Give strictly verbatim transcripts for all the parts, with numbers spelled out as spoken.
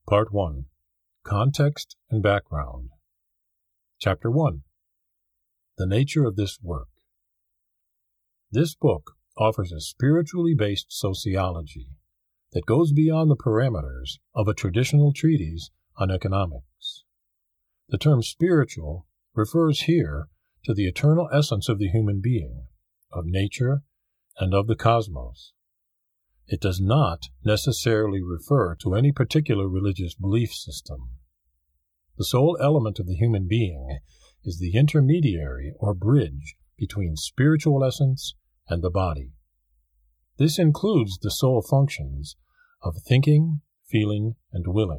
Part one. Context and Background. Chapter one. The Nature of This Work. This book offers a spiritually based sociology that goes beyond the parameters of a traditional treatise on economics. The term spiritual refers here to the eternal essence of the human being, of nature, and of the cosmos. It does not necessarily refer to any particular religious belief system. The sole element of the human being is the intermediary or bridge between spiritual essence and the body. This includes the soul functions of thinking, feeling, and willing.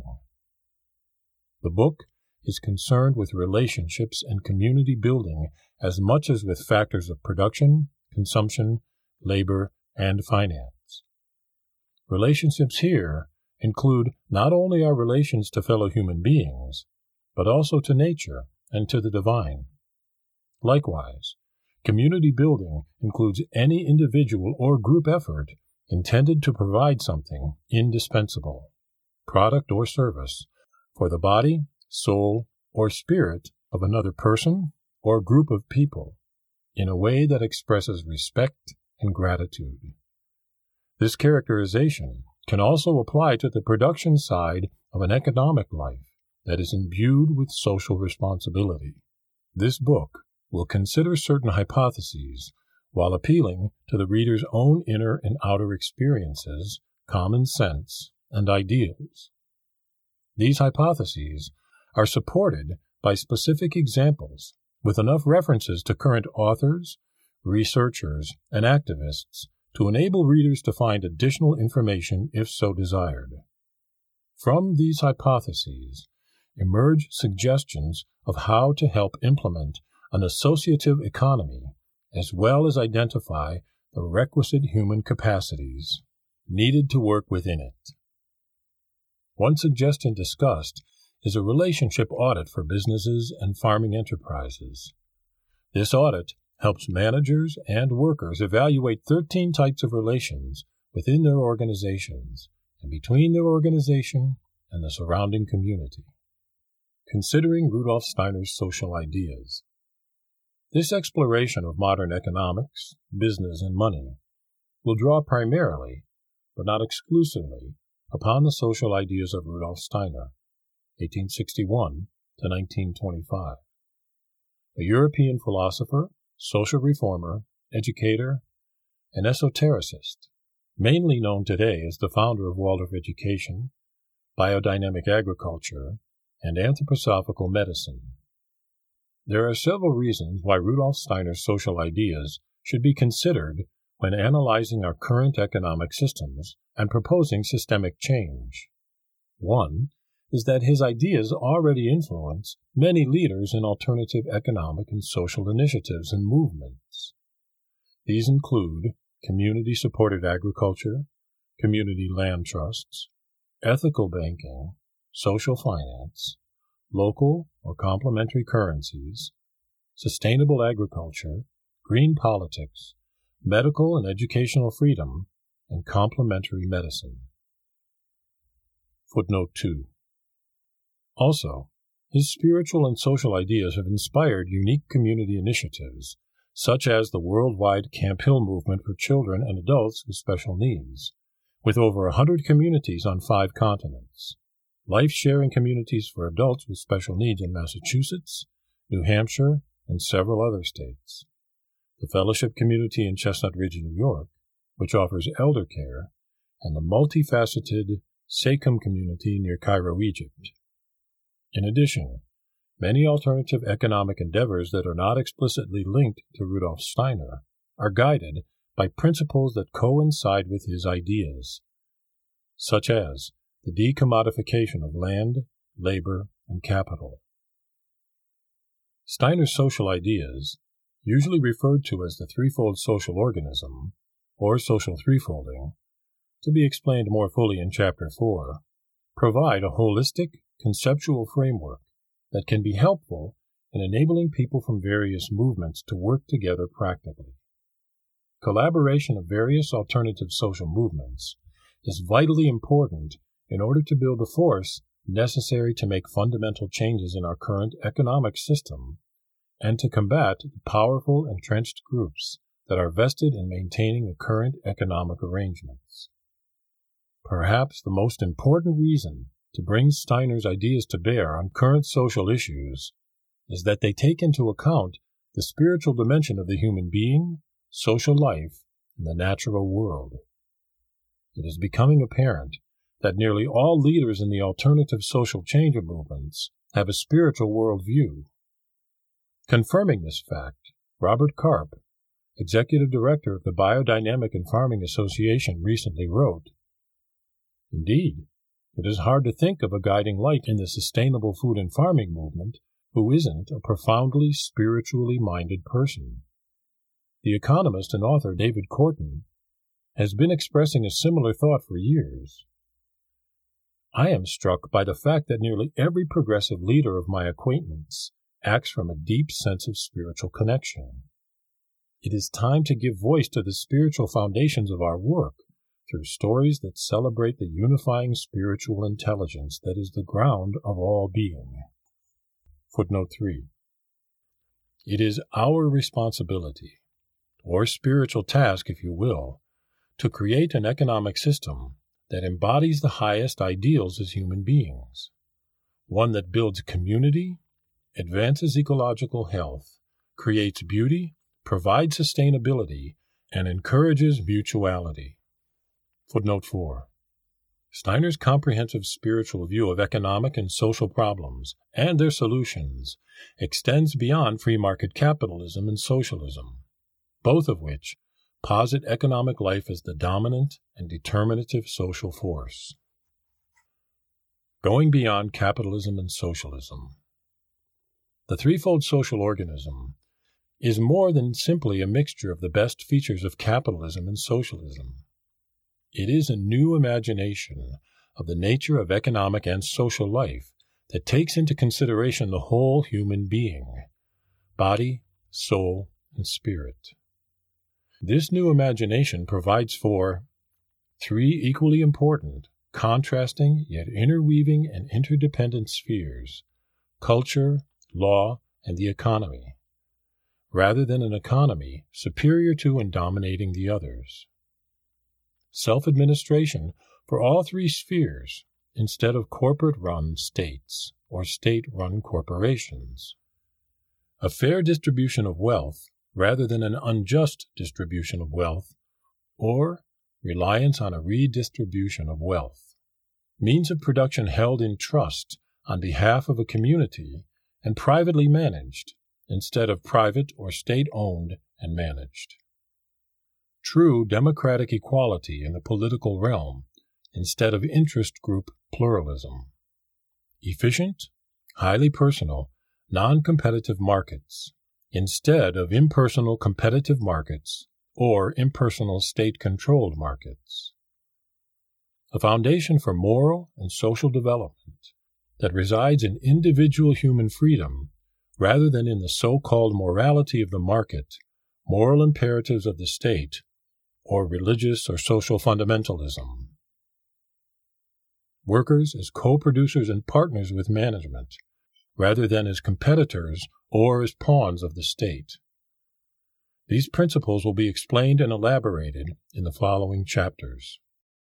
The book is concerned with relationships and community building as much as with factors of production, consumption, labor, and finance. Relationships here include not only our relations to fellow human beings, but also to nature and to the divine. Likewise, community building includes any individual or group effort intended to provide something indispensable, product or service, for the body, soul, or spirit of another person or group of people in a way that expresses respect and gratitude. This characterization can also apply to the production side of an economic life that is imbued with social responsibility. This book will consider certain hypotheses while appealing to the reader's own inner and outer experiences, common sense, and ideals. These hypotheses are supported by specific examples with enough references to current authors, researchers, and activists to enable readers to find additional information if so desired. From these hypotheses emerge suggestions of how to help implement an associative economy, as well as identify the requisite human capacities needed to work within it. One suggestion discussed is a relationship audit for businesses and farming enterprises. This audit helps managers and workers evaluate thirteen types of relations within their organizations and between their organization and the surrounding community. Considering Rudolf Steiner's social ideas. This exploration of modern economics, business, and money will draw primarily, but not exclusively, upon the social ideas of Rudolf Steiner, eighteen sixty-one to nineteen twenty-five, a European philosopher, social reformer, educator, and esotericist, mainly known today as the founder of Waldorf education, biodynamic agriculture, and anthroposophical medicine. There are several reasons why Rudolf Steiner's social ideas should be considered when analyzing our current economic systems and proposing systemic change. One is that his ideas already influence many leaders in alternative economic and social initiatives and movements. These include community-supported agriculture, community land trusts, ethical banking, social finance, local or complementary currencies, sustainable agriculture, green politics, medical and educational freedom, and complementary medicine. Footnote two. Also, his spiritual and social ideas have inspired unique community initiatives, such as the worldwide Camp Hill movement for children and adults with special needs, with over a hundred communities on five continents, life-sharing communities for adults with special needs in Massachusetts, New Hampshire, and several other states, the Fellowship Community in Chestnut Ridge, New York, which offers elder care, and the multifaceted Sekum Community near Cairo, Egypt. In addition, many alternative economic endeavors that are not explicitly linked to Rudolf Steiner are guided by principles that coincide with his ideas, such as the decommodification of land, labor, and capital. Steiner's social ideas, usually referred to as the threefold social organism, or social threefolding, to be explained more fully in Chapter four, provide a holistic, conceptual framework that can be helpful in enabling people from various movements to work together practically. Collaboration of various alternative social movements is vitally important in order to build a force necessary to make fundamental changes in our current economic system and to combat the powerful entrenched groups that are vested in maintaining the current economic arrangements. Perhaps the most important reason to bring Steiner's ideas to bear on current social issues is that they take into account the spiritual dimension of the human being, social life, and the natural world. It is becoming apparent that nearly all leaders in the alternative social change movements have a spiritual worldview. Confirming this fact, Robert Karp, executive director of the Biodynamic and Farming Association, recently wrote, "Indeed, it is hard to think of a guiding light in the sustainable food and farming movement who isn't a profoundly spiritually minded person." The economist and author David Korten has been expressing a similar thought for years. I am struck by the fact that nearly every progressive leader of my acquaintance acts from a deep sense of spiritual connection. It is time to give voice to the spiritual foundations of our work through stories that celebrate the unifying spiritual intelligence that is the ground of all being. Footnote three. It is our responsibility, or spiritual task, if you will, to create an economic system that embodies the highest ideals as human beings, one that builds community, advances ecological health, creates beauty, provides sustainability, and encourages mutuality. Footnote four. Steiner's comprehensive spiritual view of economic and social problems and their solutions extends beyond free market capitalism and socialism, both of which posit economic life as the dominant and determinative social force. Going beyond capitalism and socialism. The threefold social organism is more than simply a mixture of the best features of capitalism and socialism. It is a new imagination of the nature of economic and social life that takes into consideration the whole human being, body, soul, and spirit. This new imagination provides for three equally important, contrasting yet interweaving and interdependent spheres: culture, law, and the economy, rather than an economy superior to and dominating the others. Self-administration for all three spheres instead of corporate-run states or state-run corporations. A fair distribution of wealth rather than an unjust distribution of wealth or reliance on a redistribution of wealth. Means of production held in trust on behalf of a community and privately managed instead of private or state-owned and managed. True democratic equality in the political realm instead of interest group pluralism. Efficient, highly personal, non-competitive markets instead of impersonal competitive markets or impersonal state-controlled markets. A foundation for moral and social development that resides in individual human freedom rather than in the so-called morality of the market, moral imperatives of the state, or religious or social fundamentalism. Workers as co-producers and partners with management, rather than as competitors or as pawns of the state. These principles will be explained and elaborated in the following chapters.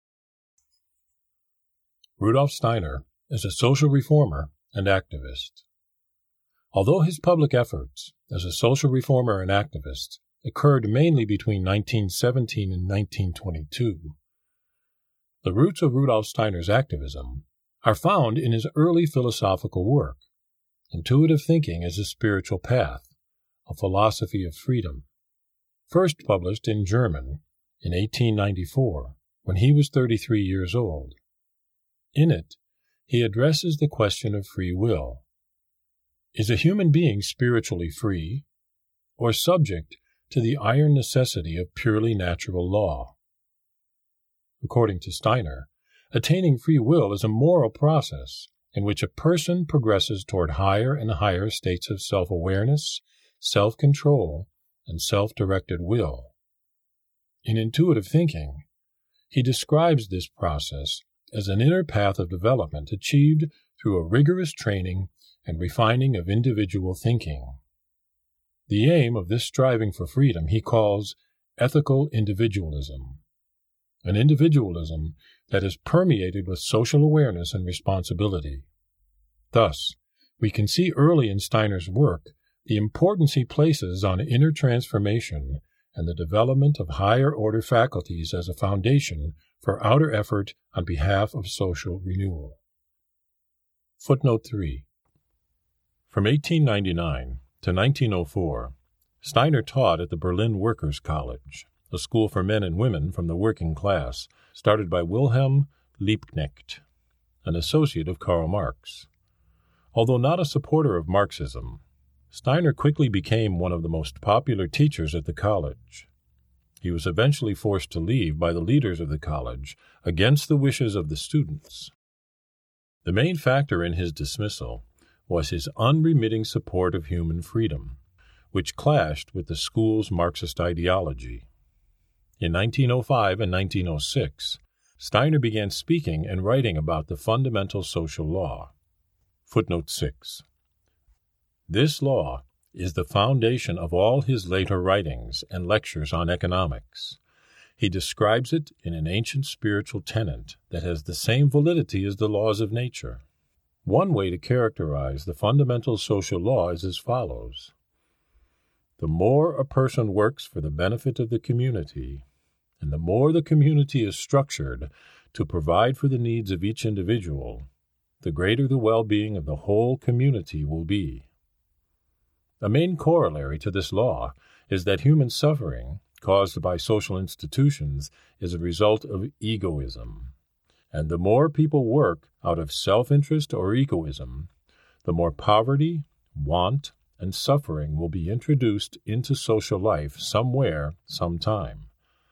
Rudolf Steiner is a social reformer and activist. Although his public efforts as a social reformer and activist occurred mainly between nineteen seventeen and nineteen twenty-two, the roots of Rudolf Steiner's activism are found in his early philosophical work, Intuitive Thinking as a Spiritual Path, a Philosophy of Freedom, first published in German in eighteen ninety-four, when he was thirty-three years old. In it, he addresses the question of free will. Is a human being spiritually free, or subject to the iron necessity of purely natural law? According to Steiner, attaining free will is a moral process in which a person progresses toward higher and higher states of self-awareness, self-control, and self-directed will. In Intuitive Thinking, he describes this process as an inner path of development achieved through a rigorous training and refining of individual thinking. The aim of this striving for freedom he calls ethical individualism, an individualism that is permeated with social awareness and responsibility. Thus, we can see early in Steiner's work the importance he places on inner transformation and the development of higher-order faculties as a foundation for outer effort on behalf of social renewal. Footnote three. From eighteen ninety-nine to nineteen oh four, Steiner taught at the Berlin Workers' College, a school for men and women from the working class, started by Wilhelm Liebknecht, an associate of Karl Marx. Although not a supporter of Marxism, Steiner quickly became one of the most popular teachers at the college. He was eventually forced to leave by the leaders of the college against the wishes of the students. The main factor in his dismissal was his unremitting support of human freedom, which clashed with the school's Marxist ideology. In nineteen oh five and nineteen oh six, Steiner began speaking and writing about the fundamental social law. Footnote six. This law is the foundation of all his later writings and lectures on economics. He describes it in an ancient spiritual tenet that has the same validity as the laws of nature. One way to characterize the fundamental social law is as follows. The more a person works for the benefit of the community, and the more the community is structured to provide for the needs of each individual, the greater the well-being of the whole community will be. A main corollary to this law is that human suffering caused by social institutions is a result of egoism, and the more people work out of self-interest or egoism, the more poverty, want, and suffering will be introduced into social life somewhere, sometime.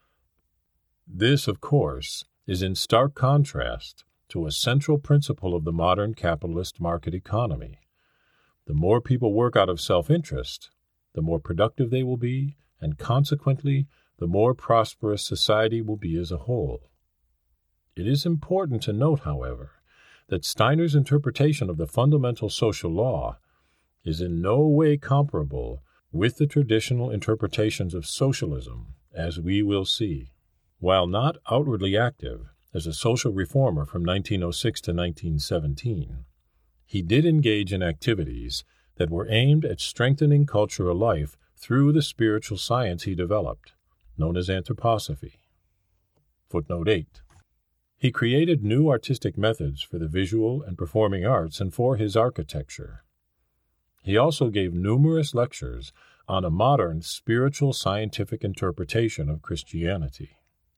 This, of course, is in stark contrast to a central principle of the modern capitalist market economy. The more people work out of self-interest, the more productive they will be, and consequently, the more prosperous society will be as a whole. It is important to note, however, that Steiner's interpretation of the fundamental social law is in no way comparable with the traditional interpretations of socialism, as we will see. While not outwardly active as a social reformer from nineteen oh six to nineteen seventeen, he did engage in activities that were aimed at strengthening cultural life through the spiritual science he developed, known as anthroposophy. Footnote eight. He created new artistic methods for the visual and performing arts and for his architecture. He also gave numerous lectures on a modern spiritual scientific interpretation of Christianity.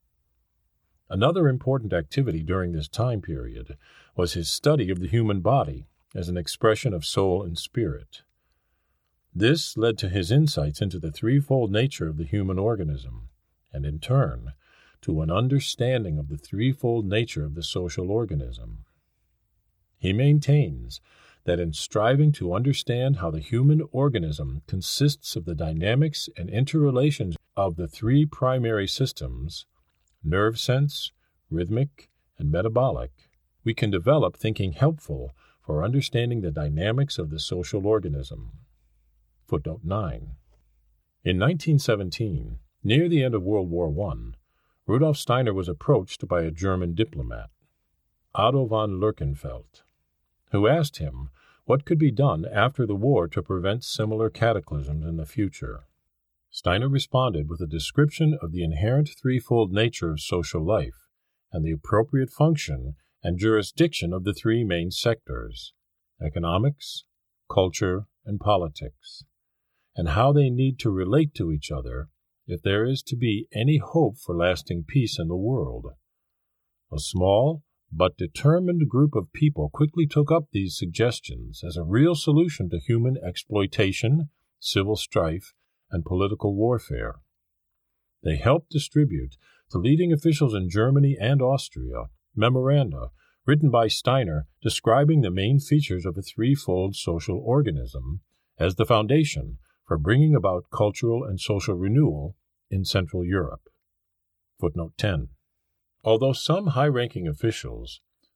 Another important activity during this time period was his study of the human body as an expression of soul and spirit. This led to his insights into the threefold nature of the human organism, and in turn, to an understanding of the threefold nature of the social organism. He maintains that in striving to understand how the human organism consists of the dynamics and interrelations of the three primary systems, nerve sense, rhythmic, and metabolic, we can develop thinking helpful for understanding the dynamics of the social organism. Footnote nine. In nineteen seventeen, near the end of World War One, Rudolf Steiner was approached by a German diplomat, Otto von Lerchenfeld, who asked him what could be done after the war to prevent similar cataclysms in the future. Steiner responded with a description of the inherent threefold nature of social life and the appropriate function and jurisdiction of the three main sectors, economics, culture, and politics, and how they need to relate to each other if there is to be any hope for lasting peace in the world. A small but determined group of people quickly took up these suggestions as a real solution to human exploitation, civil strife, and political warfare. They helped distribute to leading officials in Germany and Austria memoranda written by Steiner describing the main features of a threefold social organism as the foundation for bringing about cultural and social renewal in Central Europe. Footnote ten. Although some high-ranking officials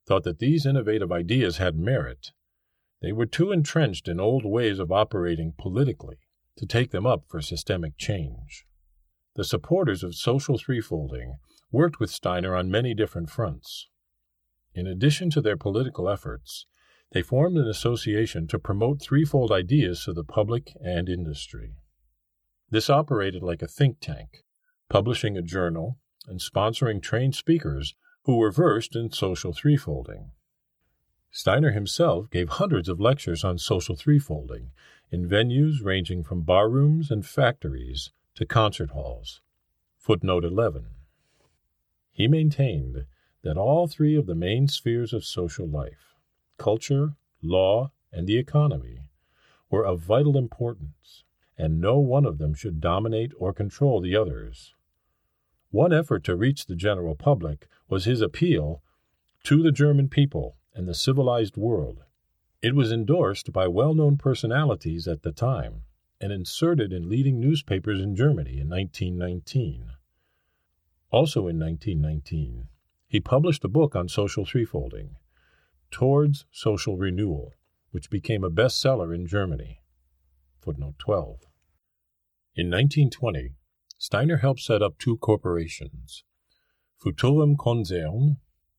thought that these innovative ideas had merit, they were too entrenched in old ways of operating politically to take them up for systemic change. The supporters of social threefolding worked with Steiner on many different fronts. In addition to their political efforts, they formed an association to promote threefold ideas to the public and industry. This operated like a think tank, publishing a journal and sponsoring trained speakers who were versed in social threefolding. Steiner himself gave hundreds of lectures on social threefolding in venues ranging from barrooms and factories to concert halls. Footnote eleven. He maintained that all three of the main spheres of social life, culture, law, and the economy, were of vital importance, and no one of them should dominate or control the others. One effort to reach the general public was his appeal to the German people and the civilized world. It was endorsed by well-known personalities at the time and inserted in leading newspapers in Germany in nineteen nineteen. Also in nineteen nineteen, he published a book on social threefolding, Towards Social Renewal, which became a bestseller in Germany. Footnote twelve. In nineteen twenty, Steiner helped set up two corporations, Futurum Konzern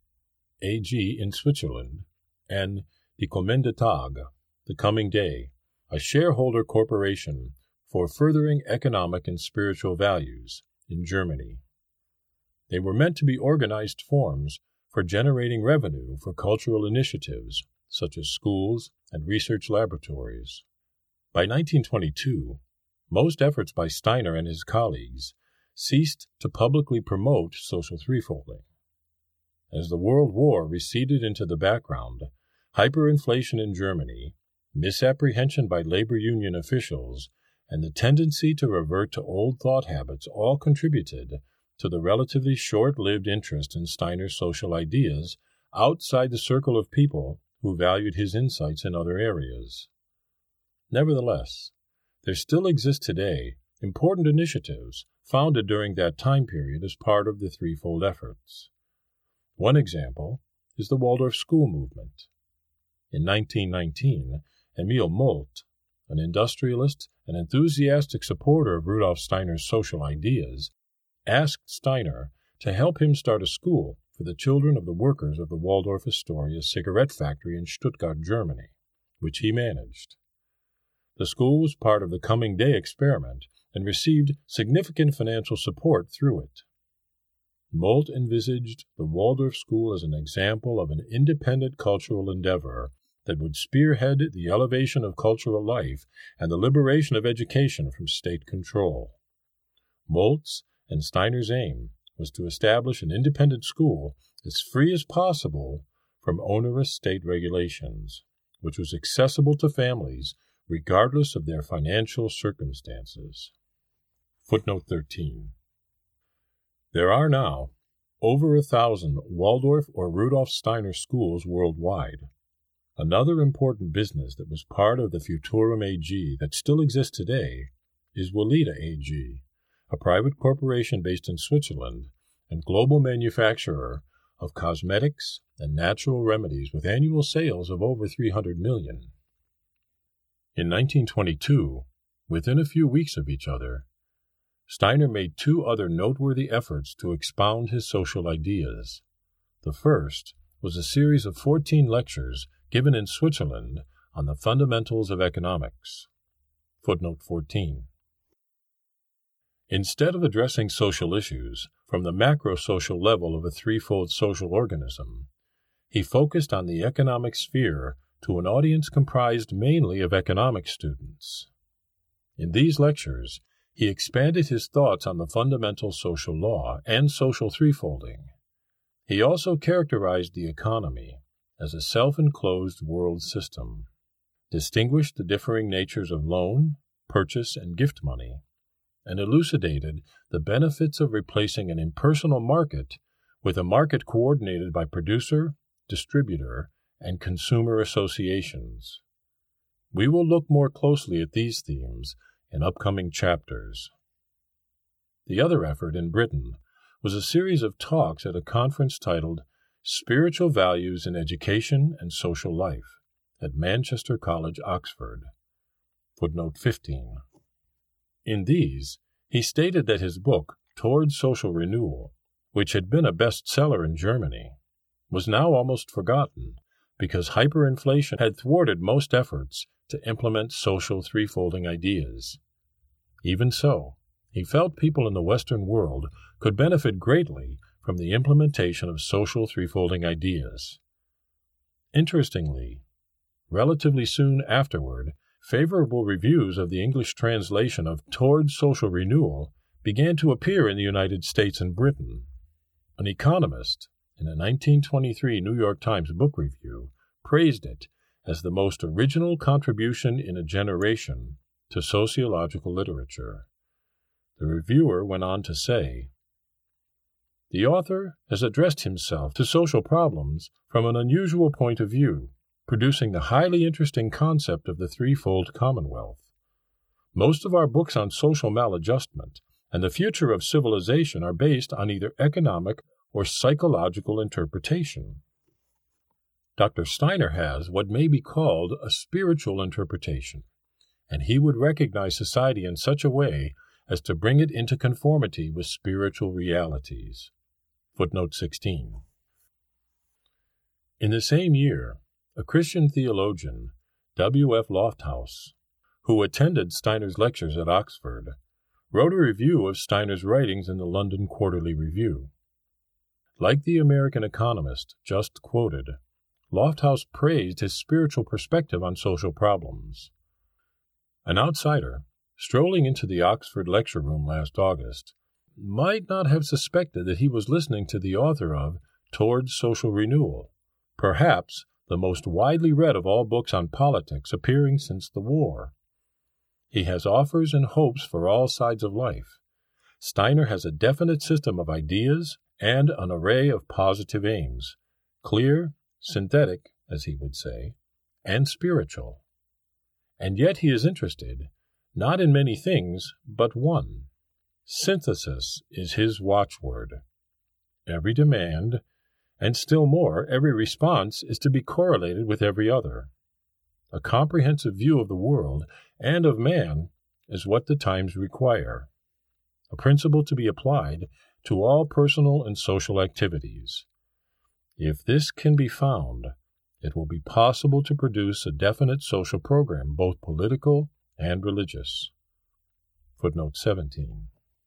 A G in Switzerland, and Die Kommende Tag, the Coming Day, a shareholder corporation for furthering economic and spiritual values in Germany. They were meant to be organized forms for generating revenue for cultural initiatives such as schools and research laboratories. By nineteen twenty-two, most efforts by Steiner and his colleagues ceased to publicly promote social threefolding. As the World War receded into the background, hyperinflation in Germany, misapprehension by labor union officials, and the tendency to revert to old thought habits all contributed to the relatively short-lived interest in Steiner's social ideas outside the circle of people who valued his insights in other areas. Nevertheless, there still exist today important initiatives founded during that time period as part of the threefold efforts. One example is the Waldorf school movement. In nineteen nineteen, Emil Molt, an industrialist and enthusiastic supporter of Rudolf Steiner's social ideas, asked Steiner to help him start a school for the children of the workers of the Waldorf Astoria cigarette factory in Stuttgart, Germany, which he managed. The school was part of the Coming Day experiment and received significant financial support through it. Molt envisaged the Waldorf School as an example of an independent cultural endeavor that would spearhead the elevation of cultural life and the liberation of education from state control. Molt's and Steiner's aim was to establish an independent school as free as possible from onerous state regulations, which was accessible to families regardless of their financial circumstances. Footnote thirteen. There are now over a thousand Waldorf or Rudolf Steiner schools worldwide. Another important business that was part of the Futurum A G that still exists today is Weleda A G, a private corporation based in Switzerland and global manufacturer of cosmetics and natural remedies with annual sales of over three hundred million. In nineteen twenty-two, within a few weeks of each other, Steiner made two other noteworthy efforts to expound his social ideas. The first was a series of fourteen lectures given in Switzerland on the fundamentals of economics. Footnote fourteen. Instead of addressing social issues from the macro-social level of a threefold social organism, he focused on the economic sphere to an audience comprised mainly of economics students. In these lectures, he expanded his thoughts on the fundamental social law and social threefolding. He also characterized the economy as a self-enclosed world system, distinguished the differing natures of loan, purchase, and gift money, and elucidated the benefits of replacing an impersonal market with a market coordinated by producer, distributor, and consumer associations. We will look more closely at these themes in upcoming chapters. The other effort in Britain was a series of talks at a conference titled Spiritual Values in Education and Social Life at Manchester College, Oxford. Footnote fifteen. In these, he stated that his book, Towards Social Renewal, which had been a bestseller in Germany, was now almost forgotten because hyperinflation had thwarted most efforts to implement social threefolding ideas. Even so, he felt people in the Western world could benefit greatly from the implementation of social threefolding ideas. Interestingly, relatively soon afterward, favorable reviews of the English translation of Towards Social Renewal began to appear in the United States and Britain. An economist, in a nineteen twenty-three New York Times book review, praised it as the most original contribution in a generation to sociological literature. The reviewer went on to say, "The author has addressed himself to social problems from an unusual point of view, producing the highly interesting concept of the threefold commonwealth. Most of our books on social maladjustment and the future of civilization are based on either economic or psychological interpretation. Doctor Steiner has what may be called a spiritual interpretation, and he would recognize society in such a way as to bring it into conformity with spiritual realities." Footnote sixteen. In the same year, a Christian theologian, W F Lofthouse, who attended Steiner's lectures at Oxford, wrote a review of Steiner's writings in the London Quarterly Review. Like the American economist just quoted, Lofthouse praised his spiritual perspective on social problems. An outsider, strolling into the Oxford lecture room last August, might not have suspected that he was listening to the author of Towards Social Renewal, perhaps the most widely read of all books on politics appearing since the war. He has offers and hopes for all sides of life. Steiner has a definite system of ideas and an array of positive aims, clear, synthetic, as he would say, and spiritual. And yet he is interested, not in many things, but one. Synthesis is his watchword. Every demand, and still more, every response is to be correlated with every other. A comprehensive view of the world and of man is what the times require, a principle to be applied to all personal and social activities. If this can be found, it will be possible to produce a definite social program, both political and religious. Footnote seventeen.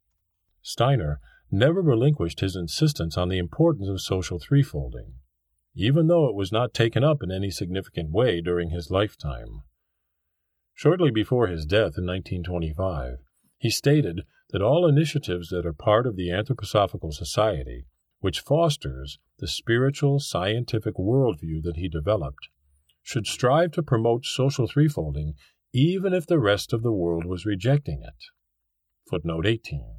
Steiner never relinquished his insistence on the importance of social threefolding, even though it was not taken up in any significant way during his lifetime. Shortly before his death in nineteen twenty-five, he stated that all initiatives that are part of the Anthroposophical Society, which fosters the spiritual, scientific worldview that he developed, should strive to promote social threefolding even if the rest of the world was rejecting it. Footnote eighteen.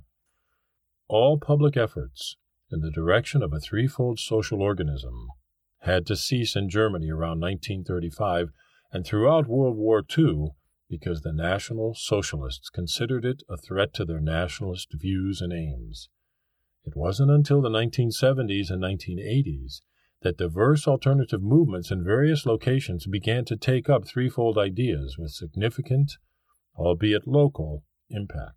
All public efforts in the direction of a threefold social organism had to cease in Germany around nineteen thirty-five and throughout World War Two because the National Socialists considered it a threat to their nationalist views and aims. It wasn't until the nineteen seventies and nineteen eighties that diverse alternative movements in various locations began to take up threefold ideas with significant, albeit local, impact.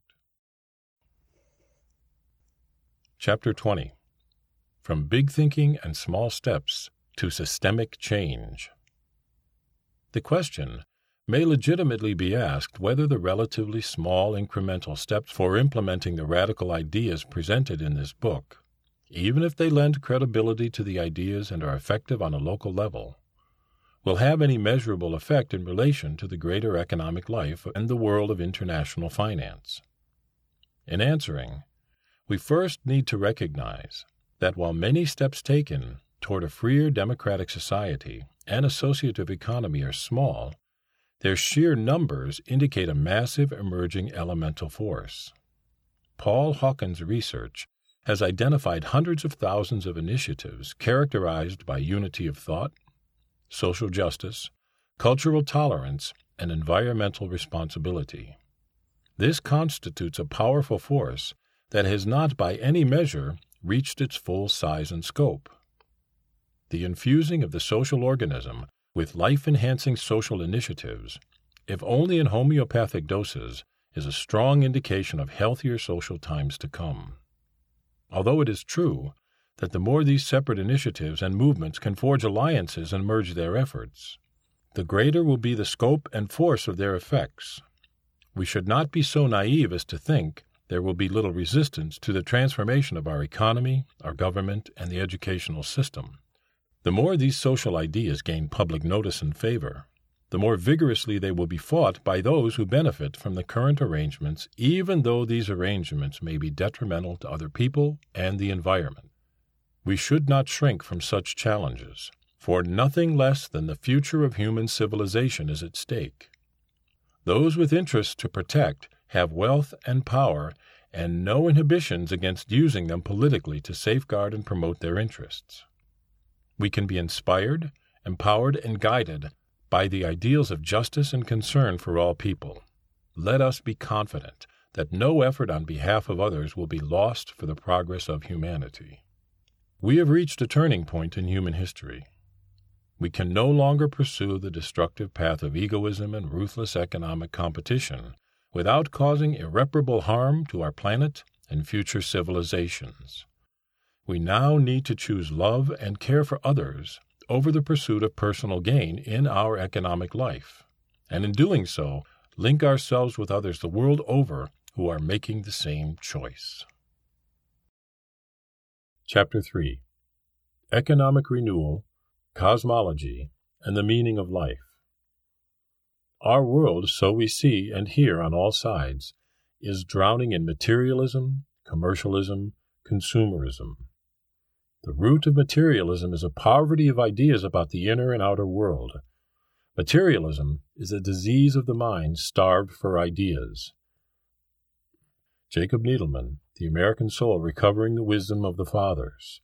Chapter twenty. From Big Thinking and Small Steps to Systemic Change. The question may legitimately be asked whether the relatively small incremental steps for implementing the radical ideas presented in this book, even if they lend credibility to the ideas and are effective on a local level, will have any measurable effect in relation to the greater economic life and the world of international finance. In answering, we first need to recognize that while many steps taken toward a freer democratic society and associative economy are small, their sheer numbers indicate a massive emerging elemental force. Paul Hawken's research has identified hundreds of thousands of initiatives characterized by unity of thought, social justice, cultural tolerance, and environmental responsibility. This constitutes a powerful force that has not by any measure reached its full size and scope. the infusing of the social organism with life-enhancing social initiatives, if only in homeopathic doses, is a strong indication of healthier social times to come. Although it is true that the more these separate initiatives and movements can forge alliances and merge their efforts, the greater will be the scope and force of their effects. We should not be so naive as to think there will be little resistance to the transformation of our economy, our government, and the educational system. The more these social ideas gain public notice and favor, the more vigorously they will be fought by those who benefit from the current arrangements, even though these arrangements may be detrimental to other people and the environment. We should not shrink from such challenges, for nothing less than the future of human civilization is at stake. Those with interests to protect have wealth and power and no inhibitions against using them politically to safeguard and promote their interests. We can be inspired, empowered, and guided by the ideals of justice and concern for all people. Let us be confident that no effort on behalf of others will be lost for the progress of humanity. We have reached a turning point in human history. We can no longer pursue the destructive path of egoism and ruthless economic competition without causing irreparable harm to our planet and future civilizations. We now need to choose love and care for others over the pursuit of personal gain in our economic life, and in doing so, link ourselves with others the world over who are making the same choice. Chapter three. Economic Renewal, Cosmology, and the Meaning of Life. Our world, so we see and hear on all sides, is drowning in materialism, commercialism, consumerism. The root of materialism is a poverty of ideas about the inner and outer world. Materialism is a disease of the mind starved for ideas. Jacob Needleman, The American Soul Recovering the Wisdom of the Fathers.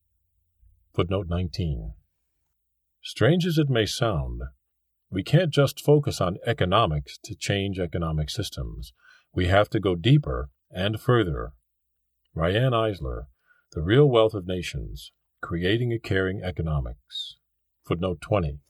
Footnote nineteen. Strange as it may sound, we can't just focus on economics to change economic systems. We have to go deeper and further. Ryan Eisler, The Real Wealth of Nations, Creating a Caring Economics. Footnote twenty.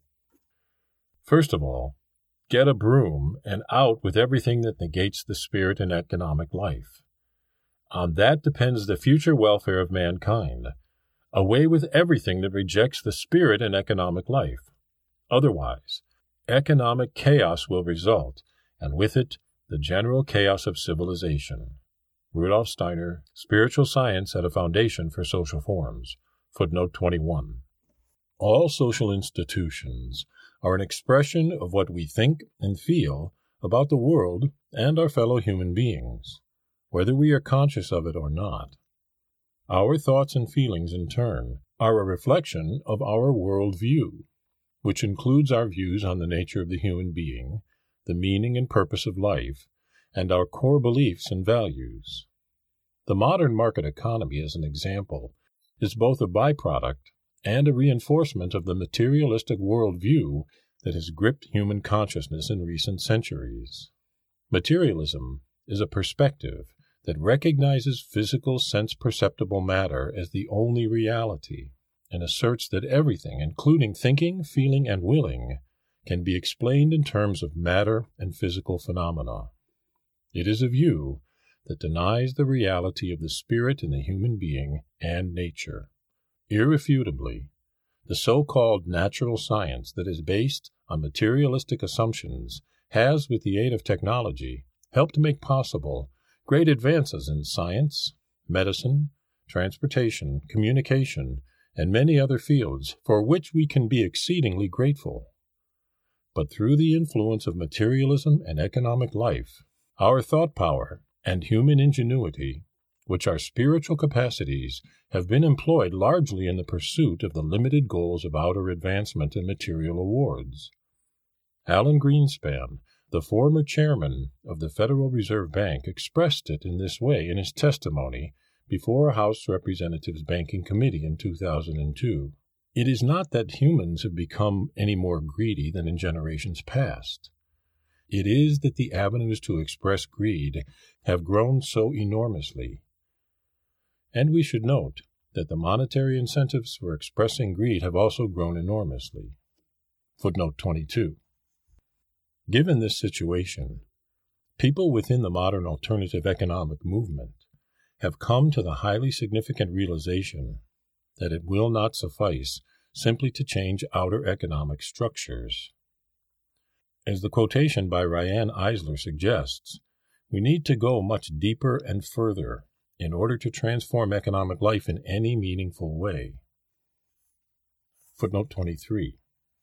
First of all, get a broom and out with everything that negates the spirit in economic life. On that depends the future welfare of mankind. Away with everything that rejects the spirit in economic life. Otherwise, economic chaos will result, and with it, the general chaos of civilization. Rudolf Steiner, Spiritual Science at a Foundation for Social Forms. Footnote twenty-one. All social institutions are an expression of what we think and feel about the world and our fellow human beings, whether we are conscious of it or not. Our thoughts and feelings, in turn, are a reflection of our world view, which includes our views on the nature of the human being, the meaning and purpose of life, and our core beliefs and values. The modern market economy, as an example, is both a byproduct and a reinforcement of the materialistic worldview that has gripped human consciousness in recent centuries. Materialism is a perspective that recognizes physical sense-perceptible matter as the only reality, and asserts that everything, including thinking, feeling, and willing, can be explained in terms of matter and physical phenomena. It is a view that denies the reality of the spirit in the human being and nature. Irrefutably, the so-called natural science that is based on materialistic assumptions has, with the aid of technology, helped make possible great advances in science, medicine, transportation, communication, and many other fields for which we can be exceedingly grateful. But through the influence of materialism and economic life, our thought power and human ingenuity, which are spiritual capacities, have been employed largely in the pursuit of the limited goals of outer advancement and material awards. Alan Greenspan, the former chairman of the Federal Reserve Bank, expressed it in this way in his testimony before a House Representatives Banking Committee in two thousand two. It is not that humans have become any more greedy than in generations past. It is that the avenues to express greed have grown so enormously. And we should note that the monetary incentives for expressing greed have also grown enormously. Footnote twenty-two. Given this situation, people within the modern alternative economic movement have come to the highly significant realization that it will not suffice simply to change outer economic structures. As the quotation by Ryan Eisler suggests, we need to go much deeper and further in order to transform economic life in any meaningful way. Footnote twenty-three.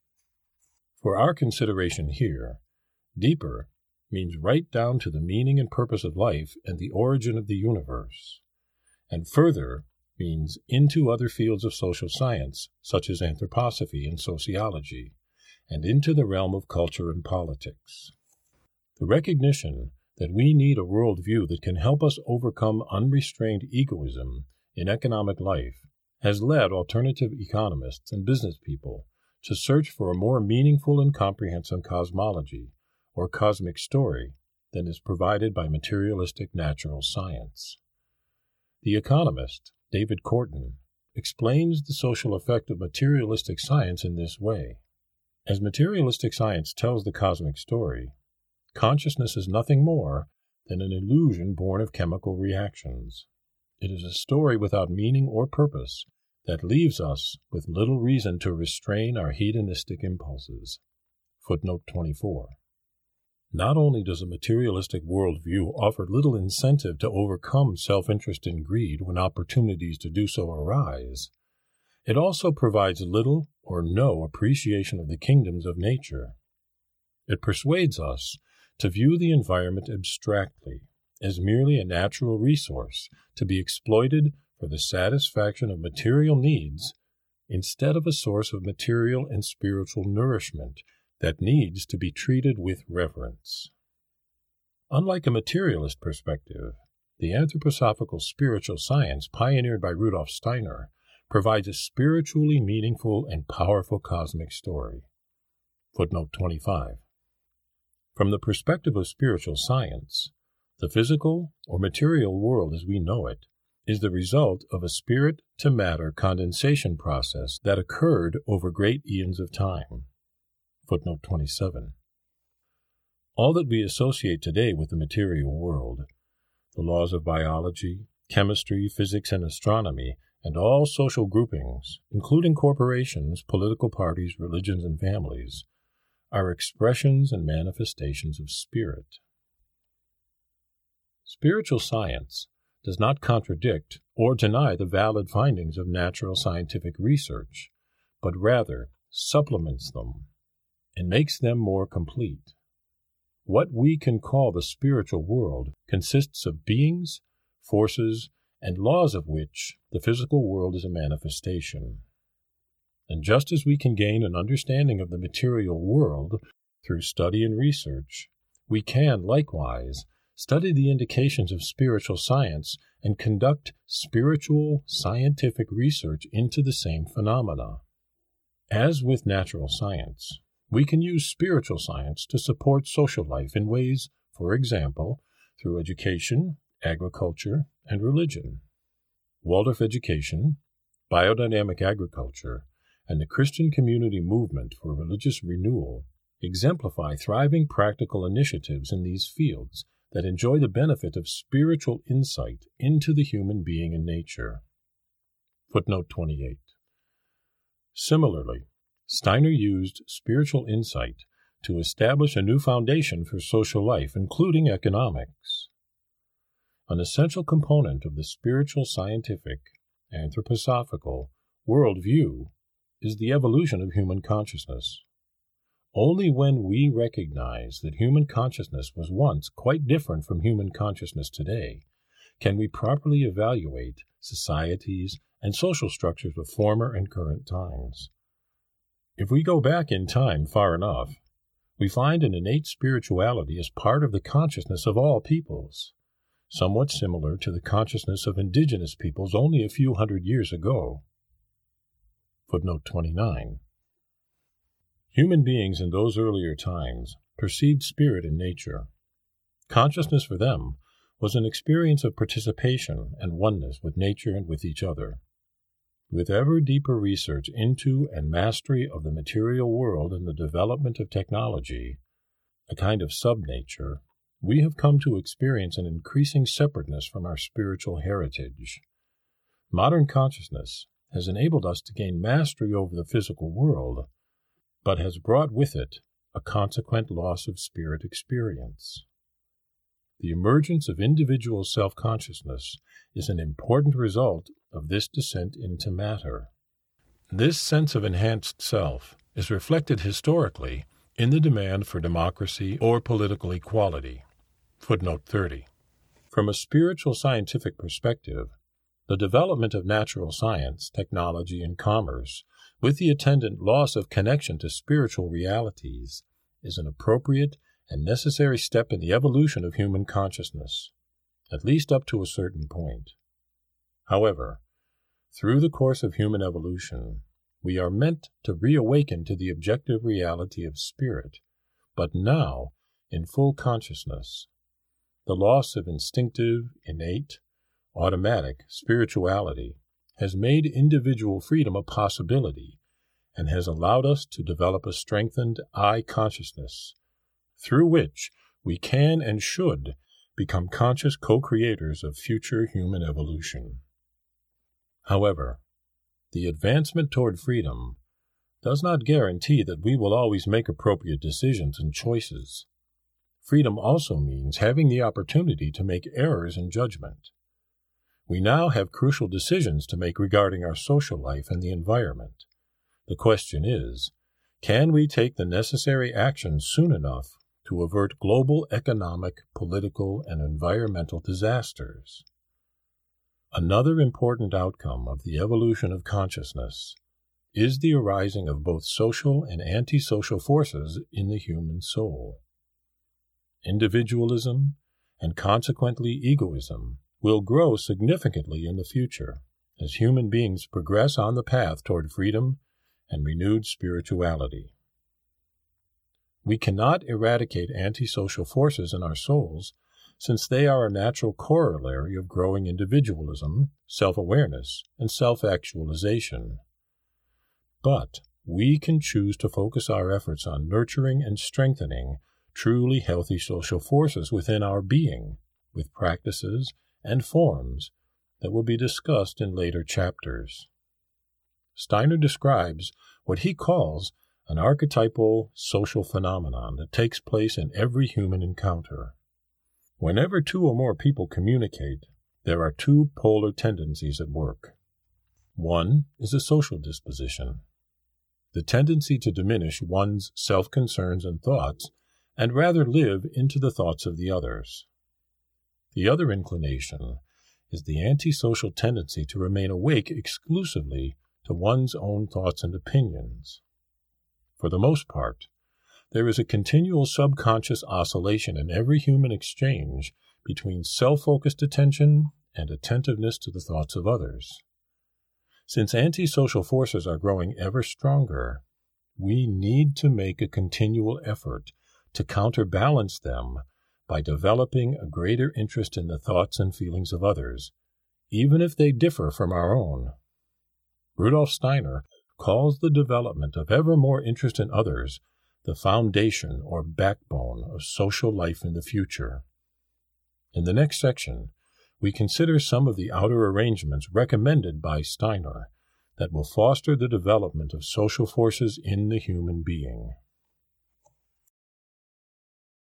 For our consideration here, deeper means right down to the meaning and purpose of life and the origin of the universe, and further means into other fields of social science, such as anthroposophy and sociology, and into the realm of culture and politics. The recognition that we need a worldview that can help us overcome unrestrained egoism in economic life has led alternative economists and business people to search for a more meaningful and comprehensive cosmology, or cosmic story, than is provided by materialistic natural science. The economist, David Korten, explains the social effect of materialistic science in this way. As materialistic science tells the cosmic story, consciousness is nothing more than an illusion born of chemical reactions. It is a story without meaning or purpose that leaves us with little reason to restrain our hedonistic impulses. Footnote twenty-four. Not only does a materialistic worldview offer little incentive to overcome self-interest and greed when opportunities to do so arise, it also provides little or no appreciation of the kingdoms of nature. It persuades us to view the environment abstractly, as merely a natural resource to be exploited for the satisfaction of material needs, instead of a source of material and spiritual nourishment that needs to be treated with reverence. Unlike a materialist perspective, the anthroposophical spiritual science pioneered by Rudolf Steiner provides a spiritually meaningful and powerful cosmic story. Footnote twenty-five. From the perspective of spiritual science, the physical or material world as we know it is the result of a spirit-to-matter condensation process that occurred over great eons of time. Footnote twenty-seven. All that we associate today with the material world, the laws of biology, chemistry, physics, and astronomy, and all social groupings, including corporations, political parties, religions, and families, are expressions and manifestations of spirit. Spiritual science does not contradict or deny the valid findings of natural scientific research, but rather supplements them and makes them more complete. What we can call the spiritual world consists of beings, forces, and laws of which the physical world is a manifestation. And just as we can gain an understanding of the material world through study and research, we can, likewise, study the indications of spiritual science and conduct spiritual scientific research into the same phenomena. As with natural science, we can use spiritual science to support social life in ways, for example, through education, agriculture, and religion. Waldorf education, biodynamic agriculture, and the Christian community movement for religious renewal exemplify thriving practical initiatives in these fields that enjoy the benefit of spiritual insight into the human being and nature. Footnote twenty-eight. Similarly, Steiner used spiritual insight to establish a new foundation for social life, including economics. An essential component of the spiritual scientific, anthroposophical worldview is the evolution of human consciousness. Only when we recognize that human consciousness was once quite different from human consciousness today can we properly evaluate societies and social structures of former and current times. If we go back in time far enough, we find an innate spirituality as part of the consciousness of all peoples, somewhat similar to the consciousness of indigenous peoples only a few hundred years ago. Footnote twenty-nine. Human beings in those earlier times perceived spirit in nature. Consciousness for them was an experience of participation and oneness with nature and with each other. With ever deeper research into and mastery of the material world and the development of technology, a kind of subnature, we have come to experience an increasing separateness from our spiritual heritage. Modern consciousness has enabled us to gain mastery over the physical world, but has brought with it a consequent loss of spirit experience. The emergence of individual self-consciousness is an important result of this descent into matter. This sense of enhanced self is reflected historically in the demand for democracy or political equality. Footnote thirty. From a spiritual scientific perspective, the development of natural science, technology, and commerce, with the attendant loss of connection to spiritual realities, is an appropriate and necessary step in the evolution of human consciousness, at least up to a certain point. However, through the course of human evolution, we are meant to reawaken to the objective reality of spirit, but now in full consciousness. The loss of instinctive, innate, automatic spirituality has made individual freedom a possibility and has allowed us to develop a strengthened I consciousness, through which we can and should become conscious co-creators of future human evolution. However, the advancement toward freedom does not guarantee that we will always make appropriate decisions and choices. Freedom also means having the opportunity to make errors in judgment. We now have crucial decisions to make regarding our social life and the environment. The question is, can we take the necessary action soon enough to avert global economic, political, and environmental disasters? Another important outcome of the evolution of consciousness is the arising of both social and antisocial forces in the human soul. Individualism, and consequently egoism, will grow significantly in the future as human beings progress on the path toward freedom and renewed spirituality. We cannot eradicate antisocial forces in our souls, since they are a natural corollary of growing individualism, self-awareness, and self-actualization. But we can choose to focus our efforts on nurturing and strengthening truly healthy social forces within our being, with practices and forms that will be discussed in later chapters. Steiner describes what he calls an archetypal social phenomenon that takes place in every human encounter. Whenever two or more people communicate, there are two polar tendencies at work. One is a social disposition, the tendency to diminish one's self-concerns and thoughts, and rather live into the thoughts of the others. The other inclination is the antisocial tendency to remain awake exclusively to one's own thoughts and opinions. For the most part, there is a continual subconscious oscillation in every human exchange between self-focused attention and attentiveness to the thoughts of others. Since antisocial forces are growing ever stronger, we need to make a continual effort to counterbalance them by developing a greater interest in the thoughts and feelings of others, even if they differ from our own. Rudolf Steiner calls the development of ever more interest in others the foundation or backbone of social life in the future. In the next section, we consider some of the outer arrangements recommended by Steiner that will foster the development of social forces in the human being.